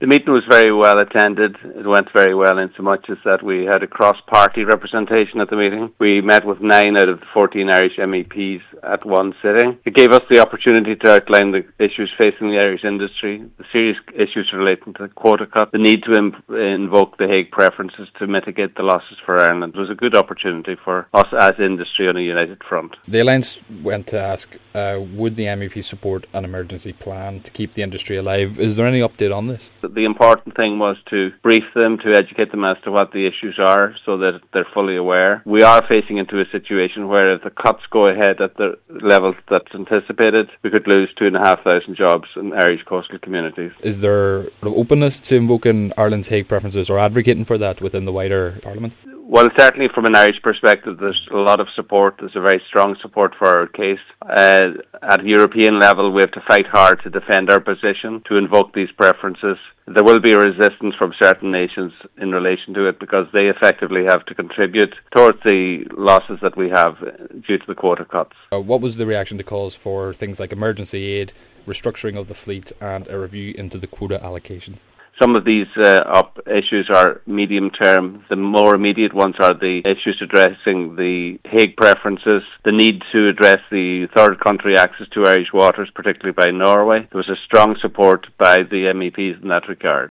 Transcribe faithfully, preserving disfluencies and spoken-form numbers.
The meeting was very well attended. It went very well in so much as that we had a cross-party representation at the meeting. We met with nine out of the fourteen Irish M E Ps at one sitting. It gave us the opportunity to outline the issues facing the Irish industry, the serious issues relating to the quota cut, the need to im- invoke the Hague preferences to mitigate the losses for Ireland. It was a good opportunity for us as industry on a united front. The Alliance went to ask, uh, would the M E P support an emergency plan to keep the industry alive? Is there any update on this? The important thing was to brief them, to educate them as to what the issues are so that they're fully aware. We are facing into a situation where if the cuts go ahead at the levels that's anticipated, we could lose two and a half thousand jobs in Irish coastal communities. Is there openness to invoking Ireland's Hague preferences or advocating for that within the wider Parliament? Well, certainly from an Irish perspective, there's a lot of support. There's a very strong support for our case. Uh, at a European level, we have to fight hard to defend our position, to invoke these preferences. There will be a resistance from certain nations in relation to it because they effectively have to contribute towards the losses that we have due to the quota cuts. Uh, what was the reaction to calls for things like emergency aid, restructuring of the fleet and a review into the quota allocations? Some of these uh, up issues are medium term. The more immediate ones are the issues addressing the Hague preferences, the need to address the third country access to Irish waters, particularly by Norway. There was a strong support by the M E Ps in that regard.